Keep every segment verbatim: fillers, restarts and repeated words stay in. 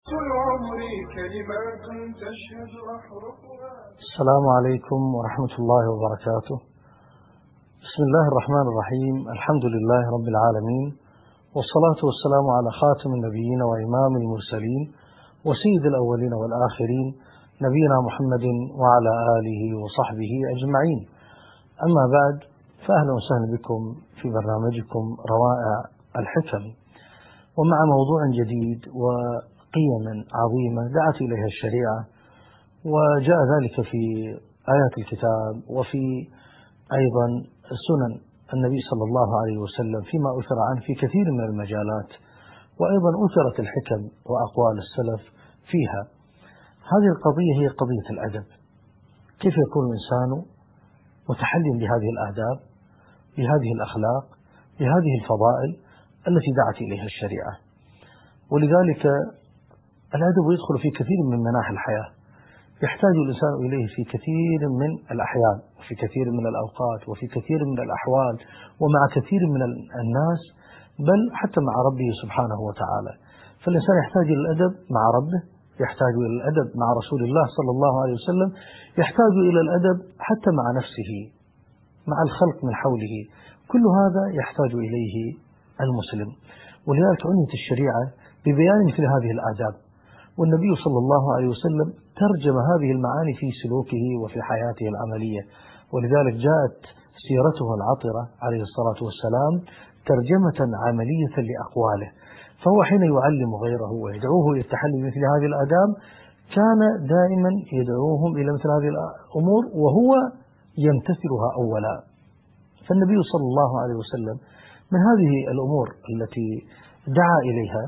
طول عمري كلمات تشهد أحرفها. السلام عليكم ورحمة الله وبركاته. بسم الله الرحمن الرحيم. الحمد لله رب العالمين، والصلاة والسلام على خاتم النبيين وإمام المرسلين وسيد الأولين والآخرين، نبينا محمد وعلى آله وصحبه أجمعين. أما بعد، فأهلا وسهلا بكم في برنامجكم روائع الحكم، ومع موضوع جديد وقيم عظيمة دعت إليها الشريعة، وجاء ذلك في آيات الكتاب وفي أيضا سنن النبي صلى الله عليه وسلم فيما أثر عنه في كثير من المجالات، وأيضا أثرت الحكم وأقوال السلف فيها. هذه القضية هي قضية الأدب، كيف يكون الإنسان متحلٍ بهذه الآداب، بهذه الأخلاق، بهذه الفضائل التي دعت إليها الشريعة. ولذلك الأدب يدخل في كثير من مناحي الحياة، يحتاج الإنسان إليه في كثير من الأحيان وفي كثير من الأوقات وفي كثير من الأحوال ومع كثير من الناس، بل حتى مع ربه سبحانه وتعالى. فالإنسان يحتاج إلى الأدب مع ربه، يحتاج إلى الأدب مع رسول الله صلى الله عليه وسلم، يحتاج إلى الأدب حتى مع نفسه، مع الخلق من حوله. كل هذا يحتاج إليه المسلم، ولذلك عنيت الشريعة ببيان مثل هذه الآداب، والنبي صلى الله عليه وسلم ترجم هذه المعاني في سلوكه وفي حياته العملية. ولذلك جاءت سيرته العطرة عليه الصلاة والسلام ترجمة عملية لأقواله، فهو حين يعلم غيره ويدعوه إلى التحلي بمثل هذه الآداب كان دائما يدعوهم إلى مثل هذه الأمور وهو يمتثلها أولا. فالنبي صلى الله عليه وسلم من هذه الأمور التي دعا إليها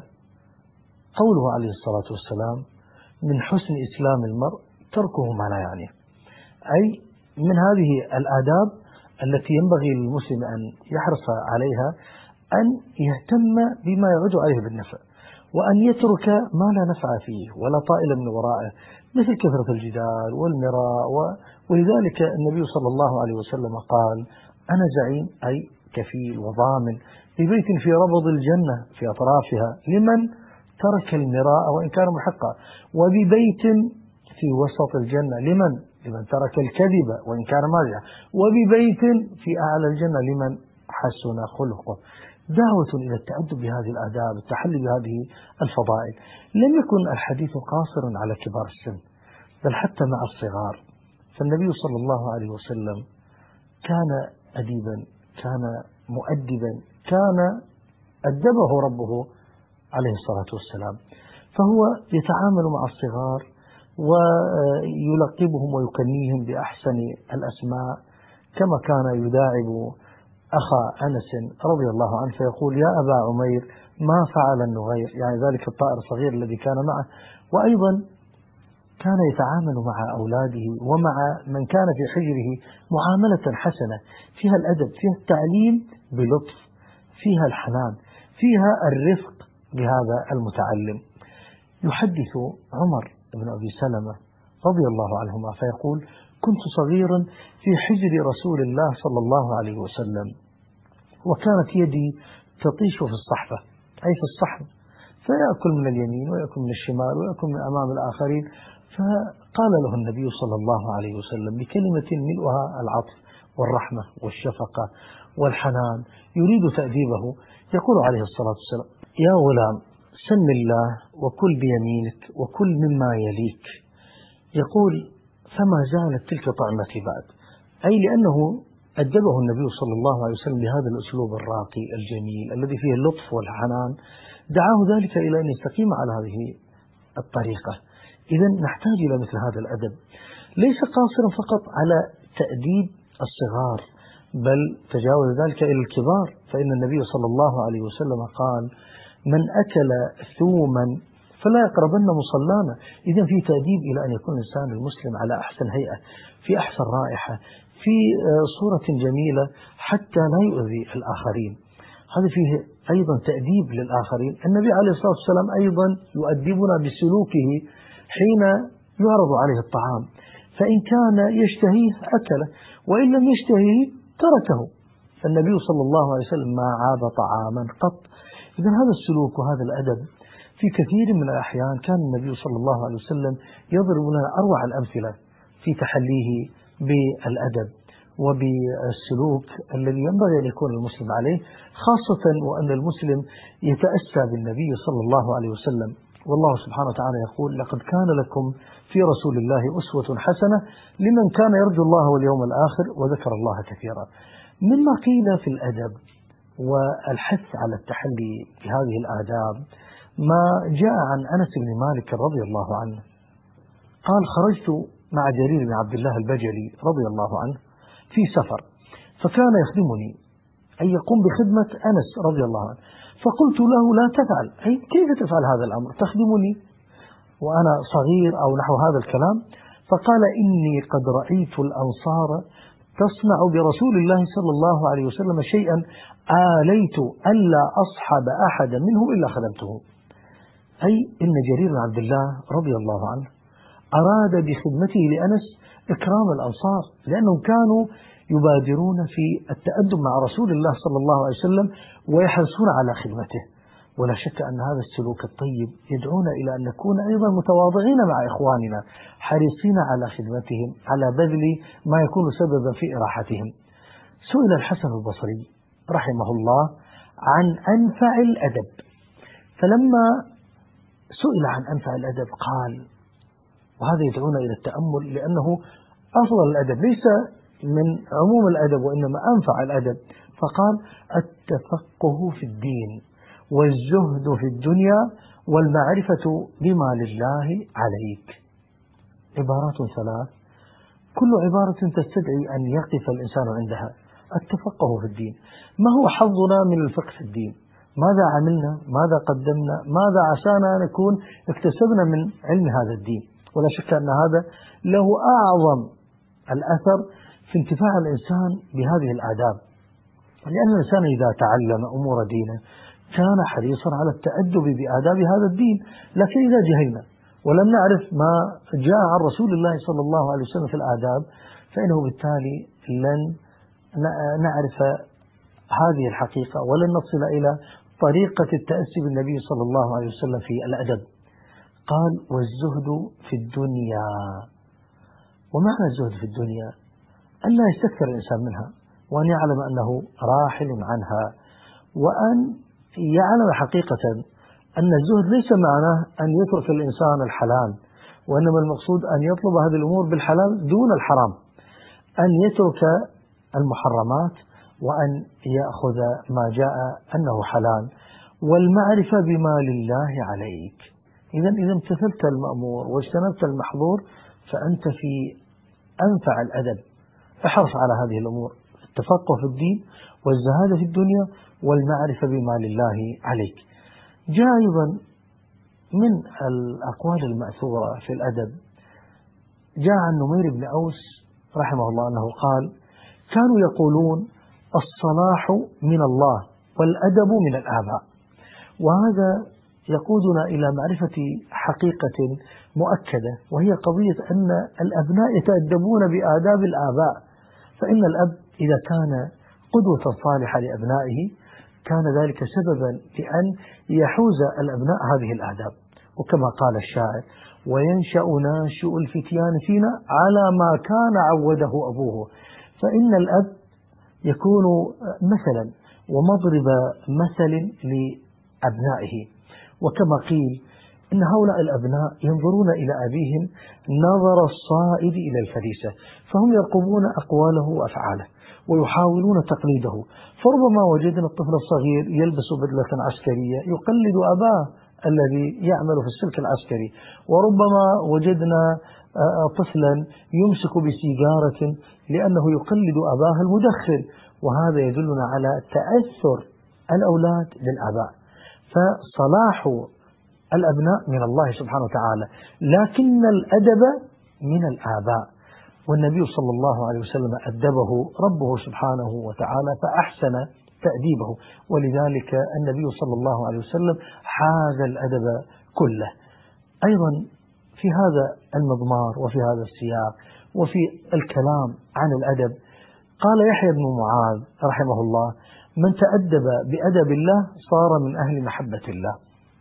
قوله عليه الصلاة والسلام: من حسن إسلام المرء تركه ما لا يعنيه. أي من هذه الآداب التي ينبغي للمسلم أن يحرص عليها أن يهتم بما يعود عليه بالنفع، وأن يترك ما لا نفع فيه ولا طائل من ورائه، مثل كثرة الجدال والمراء. ولذلك النبي صلى الله عليه وسلم قال: أنا زعيم، أي كفيل وضامن، ببيت في ربض الجنة في أطرافها لمن ترك المراء وإن كان محقا، وببيت في وسط الجنة لمن لمن ترك الكذب وإن كان مازحا، وببيت في أعلى الجنة لمن حسن خلقه. دعوة إلى التأدب بهذه الآداب، التحلي بهذه الفضائل. لم يكن الحديث قاصرا على كبار السن، بل حتى مع الصغار. فالنبي صلى الله عليه وسلم كان أديبا، كان مؤدبا، كان أدبه ربه عليه الصلاة والسلام، فهو يتعامل مع الصغار ويلقبهم ويكنيهم بأحسن الأسماء، كما كان يداعب أخا أنس رضي الله عنه فيقول: يا أبا عمير ما فعل النغير، يعني ذلك الطائر الصغير الذي كان معه. وأيضا كان يتعامل مع أولاده ومع من كان في حجره معاملة حسنة فيها الأدب، فيها التعليم بلطف، فيها الحنان، فيها الرفق بهذا المتعلم. يحدث عمر بن أبي سلمة رضي الله عنهما فيقول: كنت صغيرا في حجر رسول الله صلى الله عليه وسلم، وكانت يدي تطيش في الصحفة، أي في الصحن، فيأكل من اليمين ويأكل من الشمال ويأكل من أمام الآخرين. فقال له النبي صلى الله عليه وسلم بكلمة ملؤها العطف والرحمة والشفقة والحنان يريد تأديبه، يقول عليه الصلاة والسلام: يا غلام سم الله وكل بيمينك وكل مما يليك. يقول: فما زالت تلك طعمتي بعد، أي لأنه أدبه النبي صلى الله عليه وسلم بهذا الأسلوب الراقي الجميل الذي فيه اللطف والحنان، دعاه ذلك إلى أن يستقيم على هذه الطريقة. إذن نحتاج إلى مثل هذا الأدب، ليس قاصرا فقط على تأديب الصغار، بل تجاوز ذلك إلى الكبار. فإن النبي صلى الله عليه وسلم قال: من أكل ثوما فلا يقربن مصلانا. إذن في تأديب إلى أن يكون الإنسان المسلم على أحسن هيئة، في أحسن رائحة، في صورة جميلة، حتى لا يؤذي الآخرين. هذا فيه أيضا تأديب للآخرين. النبي عليه الصلاة والسلام أيضا يؤدبنا بسلوكه حين يعرض عليه الطعام، فإن كان يشتهيه أكله، وإن لم يشتهيه تركه. فالنبي صلى الله عليه وسلم ما عاب طعاما قط. إذن هذا السلوك وهذا الأدب في كثير من الأحيان كان النبي صلى الله عليه وسلم يضرب لنا أروع الأمثلة في تحليه بالأدب وبالسلوك الذي ينبغي أن يكون المسلم عليه، خاصة وأن المسلم يتأسى بالنبي صلى الله عليه وسلم. والله سبحانه وتعالى يقول: لقد كان لكم في رسول الله أسوة حسنة لمن كان يرجو الله واليوم الآخر وذكر الله كثيرا. مما قيل في الأدب والحث على التحلي بهذه الآداب ما جاء عن أنس بن مالك رضي الله عنه قال: خرجت مع جرير بن عبد الله البجلي رضي الله عنه في سفر، فكان يخدمني أي يقوم بخدمة أنس رضي الله عنه، فقلت له: لا تفعل، أي كيف تفعل هذا الأمر؟ تخدمني وأنا صغير أو نحو هذا الكلام. فقال: إني قد رأيت الأنصار تصنع برسول الله صلى الله عليه وسلم شيئا آليت ألا أصحب أحدا منهم إلا خدمته. أي إن جرير بن عبد الله رضي الله عنه أراد بخدمته لأنس إكرام الأنصار، لأنهم كانوا يبادرون في التأدب مع رسول الله صلى الله عليه وسلم ويحرصون على خدمته. ولا شك أن هذا السلوك الطيب يدعونا إلى أن نكون أيضا متواضعين مع إخواننا، حريصين على خدمتهم، على بذل ما يكون سببا في إراحتهم. سئل الحسن البصري رحمه الله عن أنفع الأدب، فلما سئل عن أنفع الأدب قال، وهذا يدعونا إلى التأمل لأنه أفضل الأدب ليس من عموم الأدب وإنما أنفع الأدب، فقال: التفقه في الدين والزهد في الدنيا والمعرفة بما لله عليك. عبارات ثلاث كل عبارة تستدعي أن يقف الإنسان عندها. التفقه في الدين، ما هو حظنا من الفقه في الدين؟ ماذا عملنا؟ ماذا قدمنا؟ ماذا عسانا نكون اكتسبنا من علم هذا الدين؟ ولا شك أن هذا له أعظم الأثر في انتفاع الإنسان بهذه الآداب، لأن الإنسان إذا تعلم أمور دينه كان حريصا على التأدب بآداب هذا الدين. لكن إذا جهلنا ولم نعرف ما جاء عن رسول الله صلى الله عليه وسلم في الآداب فإنه بالتالي لن نعرف هذه الحقيقة ولن نصل إلى طريقة التأسي بالنبي صلى الله عليه وسلم في الأدب. قال: والزهد في الدنيا. ومعنى الزهد في الدنيا ألا يستكثر الإنسان منها، وأن يعلم أنه راحل عنها، وأن يعلم حقيقة أن الزهد ليس معناه أن يترك الإنسان الحلال، وإنما المقصود أن يطلب هذه الأمور بالحلال دون الحرام، أن يترك المحرمات وأن يأخذ ما جاء أنه حلال، والمعرفة بما لله عليك. إذا إذا امتثلت المأمور واجتنبت المحظور فأنت في أنفع الأدب. احرص على هذه الأمور: التفقه في الدين والزهادة في الدنيا والمعرفة بما لله عليك. جاء أيضا من الأقوال المأثورة في الأدب، جاء عن نمير بن أوس رحمه الله أنه قال: كانوا يقولون الصلاح من الله والأدب من الآباء. وهذا يقودنا إلى معرفة حقيقة مؤكدة، وهي قضية أن الأبناء يتأدبون بآداب الآباء، فإن الأب إذا كان قدوة صالحة لأبنائه كان ذلك سببا لأن يحوز الأبناء هذه الآداب. وكما قال الشاعر: وينشأ ناشئ الفتيان فينا على ما كان عوده أبوه. فإن الأب يكون مثلا ومضرب مثل لأبنائه. وكما قيل إن هؤلاء الأبناء ينظرون إلى أبيهم نظر الصائد إلى الفريسة، فهم يرقبون أقواله وأفعاله ويحاولون تقليده. فربما وجدنا الطفل الصغير يلبس بدلة عسكرية يقلد أباه الذي يعمل في السلك العسكري، وربما وجدنا طفلا يمسك بسيجارة لأنه يقلد أباه المدخن، وهذا يدلنا على تأثر الأولاد بالآباء. فصلاح الأبناء من الله سبحانه وتعالى، لكن الأدب من الآباء، والنبي صلى الله عليه وسلم أدبه ربه سبحانه وتعالى فأحسن تأديبه، ولذلك النبي صلى الله عليه وسلم حاز الأدب كله. أيضا في هذا المضمار وفي هذا السياق وفي الكلام عن الأدب قال يحيى بن معاذ رحمه الله: من تأدب بأدب الله صار من أهل محبة الله.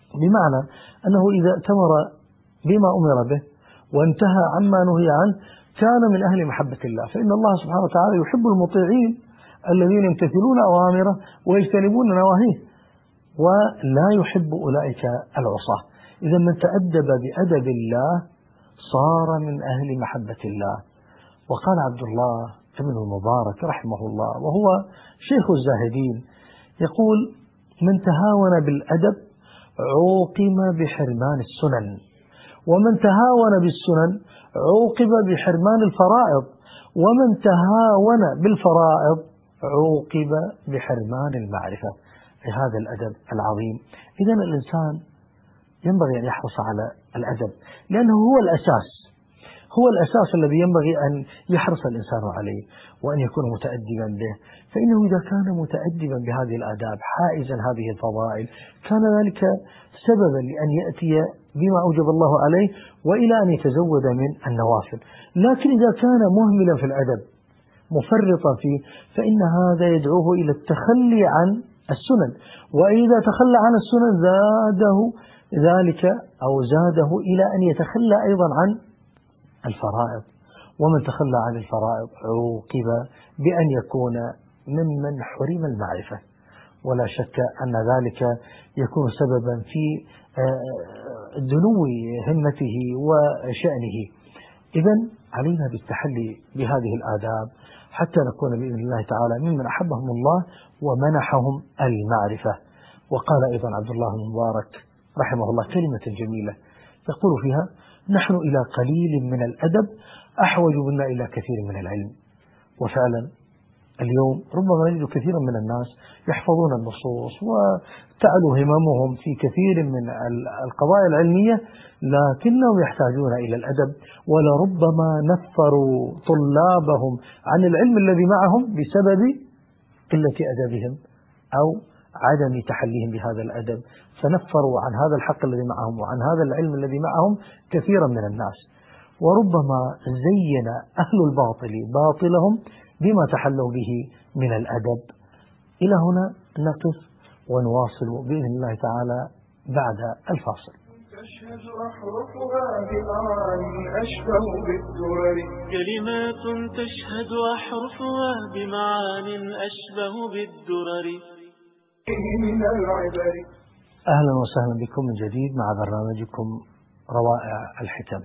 بمعنى أنه إذا ائتمر بما أمر به وانتهى عما نهي عنه كان من أهل محبة الله، فإن الله سبحانه وتعالى يحب المطيعين الذين يمتثلون أوامره ويجتنبون نواهيه، ولا يحب أولئك العصاة. إذا من تأدب بأدب الله صار من أهل محبة الله. وقال عبد الله بن المبارك رحمه الله وهو شيخ الزاهدين يقول: من تهاون بالأدب عوقب بحرمان السنن، ومن تهاون بالسنن عوقب بحرمان الفرائض، ومن تهاون بالفرائض عوقب بحرمان المعرفة. هذا الأدب العظيم. إذا الإنسان ينبغي أن يحرص على الأدب، لأنه هو الأساس، هو الأساس الذي ينبغي أن يحرص الإنسان عليه وأن يكون متأدبا به، فإنه إذا كان متأدبا بهذه الآداب حائزا هذه الفضائل كان ذلك سببا لأن يأتي بما أوجب الله عليه وإلى أن يتزود من النوافل. لكن إذا كان مهملا في الأدب مفرطا فيه فإن هذا يدعوه إلى التخلي عن السنن، وإذا تخلى عن السنن زاده ذلك أو زاده إلى أن يتخلى أيضا عن الفرائض، ومن تخلى عن الفرائض عوقب بأن يكون ممن حرم المعرفة، ولا شك أن ذلك يكون سببا في دنو همته وشأنه. إذن علينا بالتحلي بهذه الآداب حتى نكون بإذن الله تعالى ممن أحبهم الله ومنحهم المعرفة. وقال أيضا عبد الله بن مبارك رحمه الله كلمة جميلة يقول فيها: نحن إلى قليل من الأدب أحوج منا إلى كثير من العلم. وفعلا اليوم ربما نجد كثيرا من الناس يحفظون النصوص وتعلو هممهم في كثير من القضايا العلمية، لكنهم يحتاجون إلى الأدب، ولربما نفروا طلابهم عن العلم الذي معهم بسبب قلة أدبهم أو عدم تحليهم بهذا الأدب، فنفروا عن هذا الحق الذي معهم وعن هذا العلم الذي معهم كثيرا من الناس. وربما زين أهل الباطل باطلهم بما تحلوا به من الأدب. إلى هنا نقف ونواصل بإذن الله تعالى بعد الفاصل. تشهد أحرفها بمعاني أشبه بالدرر، كلمات تشهد أحرفها بمعان أشبه بالدرر من العبر. أهلا وسهلا بكم من جديد مع برنامجكم روائع الحكم،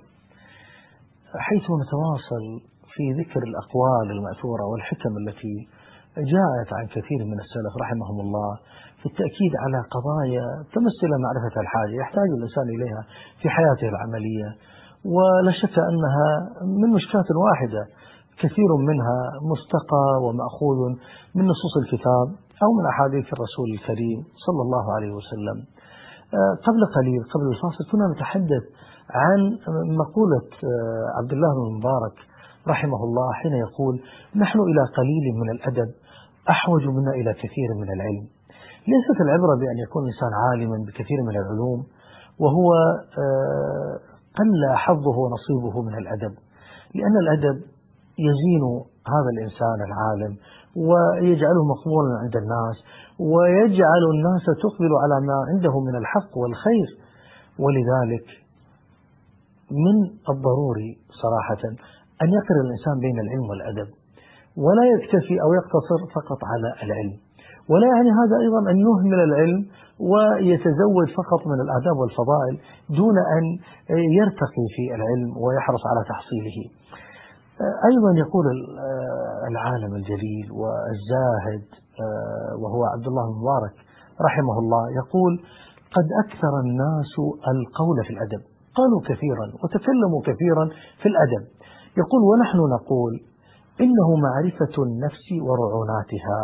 حيث نتواصل في ذكر الأقوال المأثورة والحكم التي جاءت عن كثير من السلف رحمهم الله في التأكيد على قضايا تمس إلى معرفة الحاجة يحتاج الإنسان إليها في حياته العملية، ولا شك أنها من مشكاة واحدة كثير منها مستقى ومأخوذ من نصوص الكتاب أو من أحاديث الرسول الكريم صلى الله عليه وسلم. قبل قليل قبل الفاصل كنا نتحدث عن مقولة عبد الله بن مبارك رحمه الله حين يقول: نحن إلى قليل من الأدب أحوج منا إلى كثير من العلم. ليست العبرة بأن يكون الإنسان عالما بكثير من العلوم وهو قل حظه ونصيبه من الأدب، لأن الأدب يزين هذا الإنسان العالم ويجعله مقبولا عند الناس ويجعل الناس تقبل على ما عنده من الحق والخير. ولذلك من الضروري صراحة أن يقرن الإنسان بين العلم والأدب، ولا يكتفي أو يقتصر فقط على العلم، ولا يعني هذا أيضا أن يهمل العلم ويتزود فقط من الآداب والفضائل دون أن يرتقي في العلم ويحرص على تحصيله. أيضا يقول العالم الجليل والزاهد وهو عبد الله بن مبارك رحمه الله يقول: قد أكثر الناس القول في الأدب، قالوا كثيرا وتكلموا كثيرا في الأدب. يقول: ونحن نقول إنه معرفة النفس ورعوناتها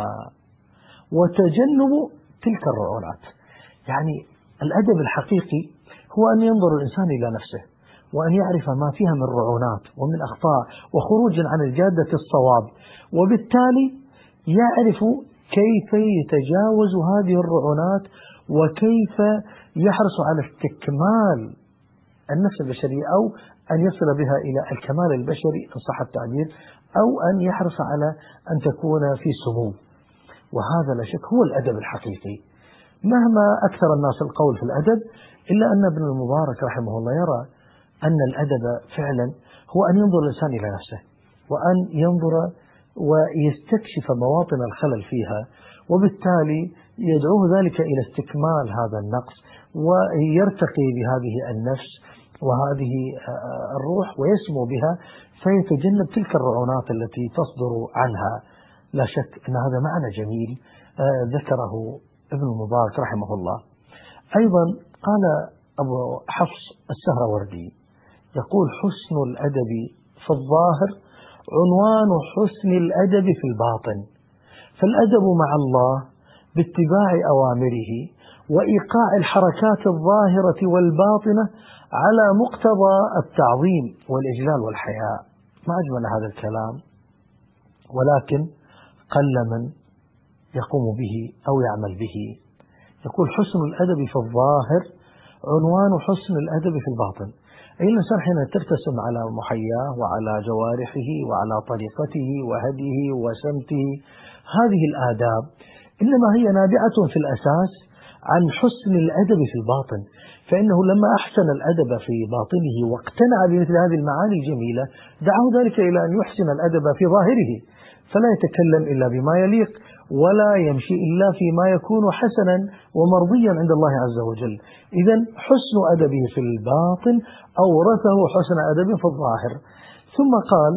وتجنب تلك الرعونات. يعني الأدب الحقيقي هو أن ينظر الإنسان إلى نفسه وأن يعرف ما فيها من رعونات ومن أخطاء وخروج عن الجادة الصواب، وبالتالي يعرف كيف يتجاوز هذه الرعونات وكيف يحرص على استكمال النفس البشرية أو أن يصل بها إلى الكمال البشري إن صح التعبير، أو أن يحرص على أن تكون في سمو. وهذا لا شك هو الأدب الحقيقي. مهما أكثر الناس القول في الأدب، إلا أن ابن المبارك رحمه الله يرى أن الأدب فعلا هو أن ينظر الإنسان إلى نفسه، وأن ينظر ويستكشف مواطن الخلل فيها، وبالتالي يدعوه ذلك إلى استكمال هذا النقص، ويرتقي بهذه النفس وهذه الروح ويسمو بها، فيتجنب تلك الرعونات التي تصدر عنها. لا شك أن هذا معنى جميل ذكره ابن المبارك رحمه الله. أيضا قال أبو حفص السهروردي يقول: حسن الأدب في الظاهر عنوان حسن الأدب في الباطن، فالأدب مع الله باتباع أوامره وإيقاع الحركات الظاهرة والباطنة على مقتضى التعظيم والإجلال والحياء. ما أجمل هذا الكلام، ولكن قل من يقوم به أو يعمل به. يقول: حسن الأدب في الظاهر عنوان حسن الأدب في الباطن. أي الإنسان حين ترتسم على محياه وعلى جوارحه وعلى طريقته وهديه وسمته، هذه الآداب إنما هي نابعة في الأساس عن حسن الأدب في الباطن، فإنه لما أحسن الأدب في باطنه واقتنع بمثل هذه المعاني الجميلة دعاه ذلك إلى أن يحسن الأدب في ظاهره، فلا يتكلم إلا بما يليق، ولا يمشي إلا فيما يكون حسنا ومرضيا عند الله عز وجل. إذن حسن أدبه في الباطن أورثه حسن أدبه في الظاهر. ثم قال: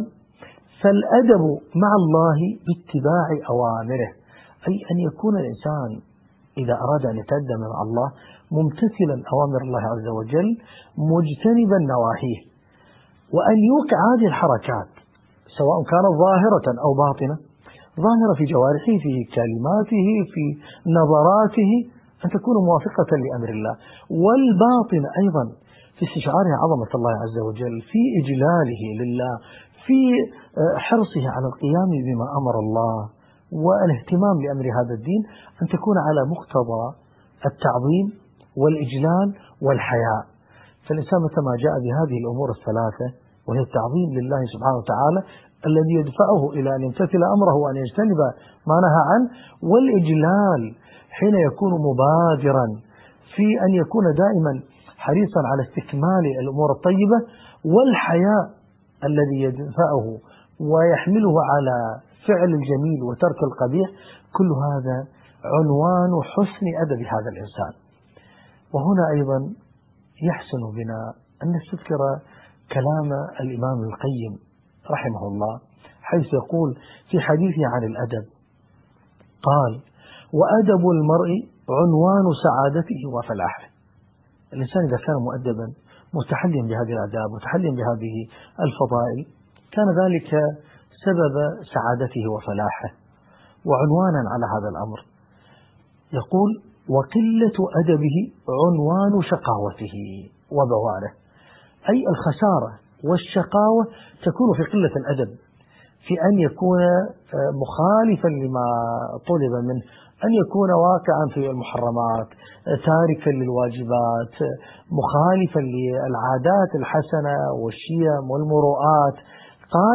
فالأدب مع الله باتباع أوامره، أي أن يكون الإنسان إذا أراد أن يتأدب مع الله ممتثلا أوامر الله عز وجل مجتنبا نواهيه، وأن يوقع هذه الحركات سواء كانت ظاهرة أو باطنة، ظاهرة في جوارحه، في كلماته، في نظراته، أن تكون موافقة لأمر الله، والباطنة أيضا في استشعارها عظمة الله عز وجل، في إجلاله لله، في حرصه على القيام بما أمر الله والاهتمام لأمر هذا الدين، أن تكون على مقتضى التعظيم والإجلال والحياء. فالإنسان متى ما جاء بهذه الأمور الثلاثة، وهي التعظيم لله سبحانه وتعالى الذي يدفعه إلى أن يمتثل أمره وأن يجتنب ما نهى عنه، والإجلال حين يكون مبادرا في أن يكون دائما حريصا على استكمال الأمور الطيبة، والحياء الذي يدفعه ويحمله على فعل الجميل وترك القبيح، كل هذا عنوان حسن أدب هذا الإنسان. وهنا أيضا يحسن بنا أن نستذكر كلام الإمام القيم رحمه الله، حيث يقول في حديثه عن الأدب، قال: وأدب المرء عنوان سعادته وفلاحه. الإنسان إذا كان مؤدبا متحليا بهذه الآداب متحليا بهذه الفضائل، كان ذلك سبب سعادته وفلاحه وعنوانا على هذا الأمر. يقول: وقلة أدبه عنوان شقاوته وبواره، أي الخسارة والشقاوة تكون في قلة الأدب، في أن يكون مخالفا لما طلب منه، أن يكون واقعا في المحرمات، تاركا للواجبات، مخالفا للعادات الحسنة والشيم والمروءات. قال: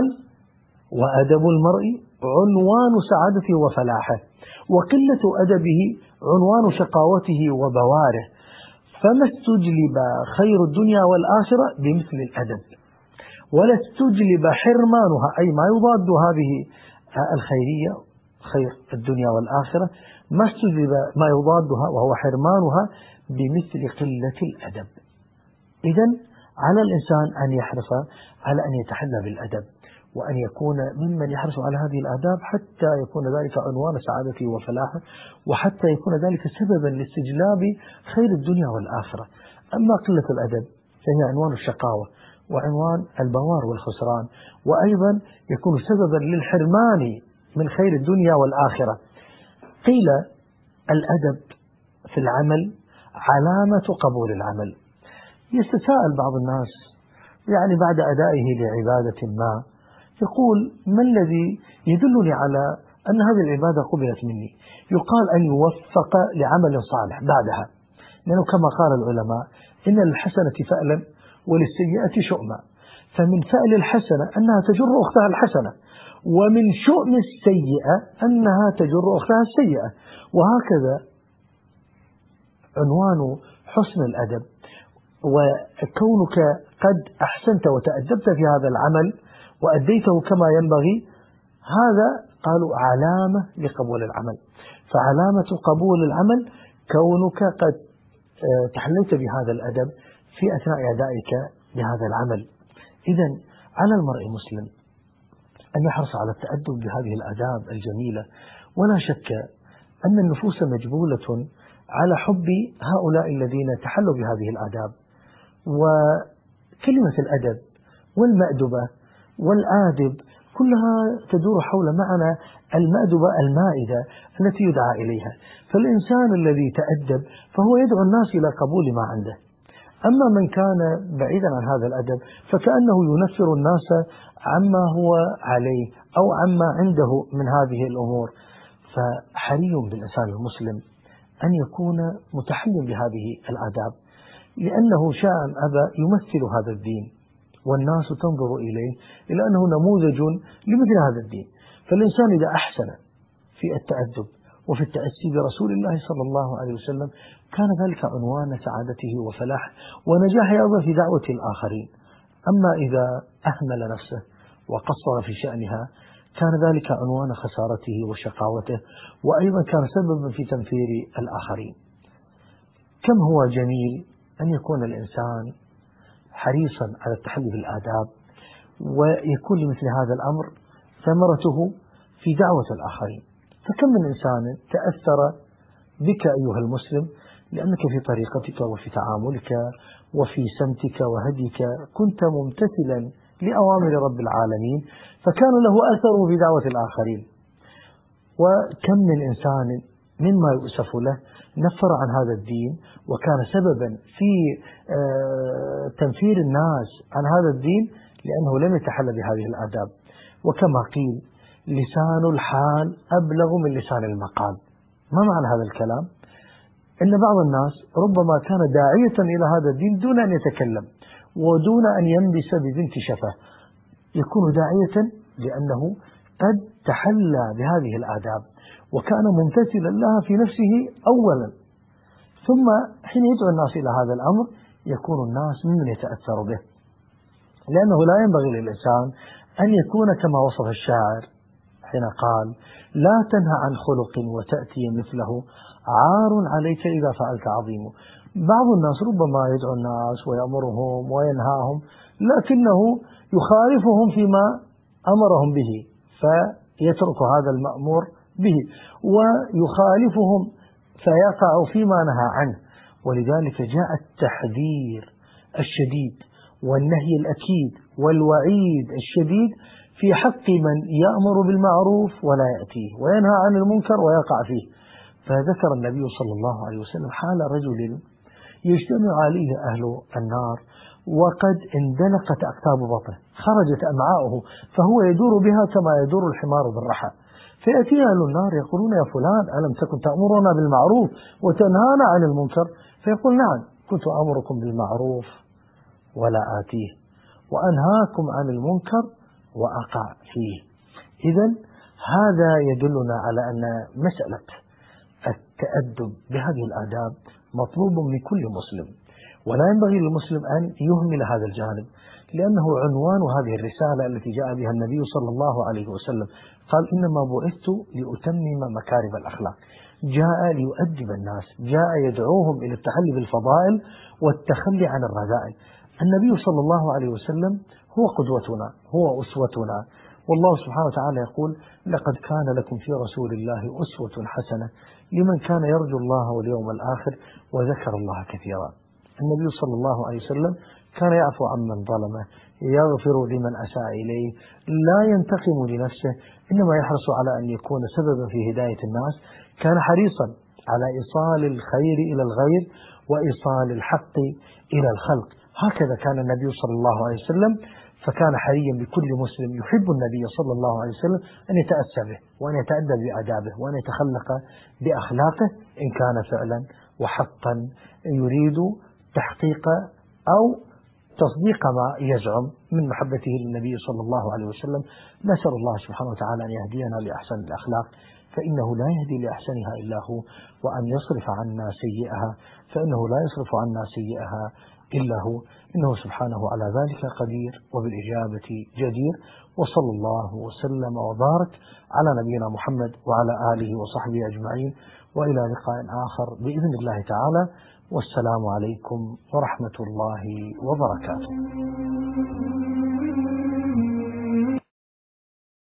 وأدب المرء عنوان سعادته وفلاحه، وقلة أدبه عنوان شقاوته وبواره، فما استجلب خير الدنيا والآخرة بمثل الأدب، ولا استجلب حرمانها، أي ما يضاد هذه الخيرية خير الدنيا والآخرة، ما استجلب ما يضادها وهو حرمانها بمثل قلة الأدب. إذن على الإنسان أن يحرص على أن يتحلى بالأدب، وأن يكون ممن يحرص على هذه الآداب حتى يكون ذلك عنوان سعادته وفلاحه، وحتى يكون ذلك سببا لاستجلاب خير الدنيا والآخرة. أما قلة الأدب فهي عنوان الشقاوة وعنوان البوار والخسران، وأيضا يكون سببا للحرمان من خير الدنيا والآخرة. قيل: الأدب في العمل علامة قبول العمل. يستساءل بعض الناس يعني بعد أدائه لعبادة ما، يقول: ما الذي يدلني على أن هذه العبادة قبلت مني؟ يقال أن يوفق لعمل صالح بعدها، لأنه كما قال العلماء: إن الحسنة فألا وللسيئة شؤما، فمن فأل الحسنة أنها تجر أختها الحسنة، ومن شؤم السيئة أنها تجر أختها السيئة، وهكذا عنوان حسن الأدب وكونك قد أحسنت وتأدبت في هذا العمل وأديته كما ينبغي، هذا قالوا علامة لقبول العمل. فعلامة قبول العمل كونك قد تحليت بهذا الأدب في أثناء أدائك لهذا العمل. إذن على المرء المسلم أن يحرص على التأدب بهذه الآداب الجميلة، ولا شك أن النفوس مجبولة على حب هؤلاء الذين تحلوا بهذه الآداب. وكلمة الأدب والمأدبة والآدب كلها تدور حول معنى المأدبة المائدة التي يدعى إليها. فالإنسان الذي تأدب فهو يدعو الناس إلى قبول ما عنده. أما من كان بعيدا عن هذا الأدب فكأنه ينفر الناس عما هو عليه أو عما عنده من هذه الأمور. فحري بالإنسان المسلم أن يكون متحلٍ بهذه الآداب، لأنه شاء أم أبى يمثل هذا الدين، والناس تنظر إليه إلى أنه نموذج لمثل هذا الدين. فالإنسان إذا أحسن في التأدب وفي التأسي برسول الله صلى الله عليه وسلم كان ذلك عنوان سعادته وفلاحه ونجاحه أيضا في دعوة الآخرين. أما إذا أهمل نفسه وقصر في شأنها كان ذلك عنوان خسارته وشقاوته، وأيضا كان سببا في تنفير الآخرين. كم هو جميل أن يكون الإنسان حريصا على التحلي بالآداب، ويكون لمثل هذا الأمر ثمرته في دعوة الآخرين. فكم من إنسان تأثر بك أيها المسلم لأنك في طريقتك وفي تعاملك وفي سمتك وهديك كنت ممتثلا لأوامر رب العالمين، فكان له أثر في دعوة الآخرين. وكم من إنسان مما يؤسف له نفر عن هذا الدين وكان سببا في تنفير الناس عن هذا الدين لأنه لم يتحلى بهذه الآداب. وكما قيل لسان الحال أبلغ من لسان المقال. ما معنى هذا الكلام؟ إن بعض الناس ربما كان داعية إلى هذا الدين دون أن يتكلم ودون أن ينبس ببنت شفة، يكون داعية لأنه قد تحلى بهذه الآداب وكان ممتثلا لها في نفسه أولا، ثم حين يدعو الناس إلى هذا الأمر يكون الناس ممن يتأثر به. لأنه لا ينبغي للإنسان أن يكون كما وصف الشاعر حين قال لا تنهى عن خلق وتأتي مثله عار عليك إذا فعلت عظيم. بعض الناس ربما يدعو الناس ويأمرهم وينهاهم لكنه يخالفهم فيما أمرهم به فيترك هذا المأمور به، ويخالفهم فيقع فيما نهى عنه. ولذلك جاء التحذير الشديد والنهي الأكيد والوعيد الشديد في حق من يأمر بالمعروف ولا يأتيه وينهى عن المنكر ويقع فيه. فذكر النبي صلى الله عليه وسلم حال رجل يجتمع عليه أهل النار وقد اندلقت أقطاب بطنه، خرجت أمعاؤه فهو يدور بها كما يدور الحمار بالرحى، فيأتي أهل النار يقولون يا فلان ألم تكن تأمرنا بالمعروف وتنهانا عن المنكر؟ فيقول نعم كنت أمركم بالمعروف ولا آتيه وأنهاكم عن المنكر وأقع فيه. إذن هذا يدلنا على أن مسألة التأدب بهذه الآداب مطلوب من كل مسلم، ولا ينبغي للمسلم أن يهمل هذا الجانب، لأنه عنوان هذه الرسالة التي جاء بها النبي صلى الله عليه وسلم. قال إنما بعثت لأتمم مكارم الأخلاق، جاء ليؤدب الناس، جاء يدعوهم إلى التحلي بالفضائل والتخلي عن الرذائل. النبي صلى الله عليه وسلم هو قدوتنا، هو أسوتنا، والله سبحانه وتعالى يقول لقد كان لكم في رسول الله أسوة حسنة لمن كان يرجو الله واليوم الآخر وذكر الله كثيرا. النبي صلى الله عليه وسلم كان يعفو عمن ظلمه، يغفر لمن أساء إليه، لا ينتقم لنفسه، إنما يحرص على أن يكون سببا في هداية الناس. كان حريصا على إيصال الخير إلى الغير وإيصال الحق إلى الخلق. هكذا كان النبي صلى الله عليه وسلم، فكان حريا بكل مسلم يحب النبي صلى الله عليه وسلم أن يتأسى به وأن يتأدب بآدابه وأن يتخلق بأخلاقه إن كان فعلا وحقا يريد تحقيق أو تصديق ما يزعم من محبته للنبي صلى الله عليه وسلم. نسأل الله سبحانه وتعالى أن يهدينا لأحسن الأخلاق فإنه لا يهدي لأحسنها إلا هو، وأن يصرف عنا سيئها فإنه لا يصرف عنا سيئها إلا هو، إنه سبحانه على ذلك قدير وبالإجابة جدير. وصلى الله وسلم وبارك على نبينا محمد وعلى آله وصحبه أجمعين، وإلى لقاء آخر بإذن الله تعالى، والسلام عليكم ورحمة الله وبركاته.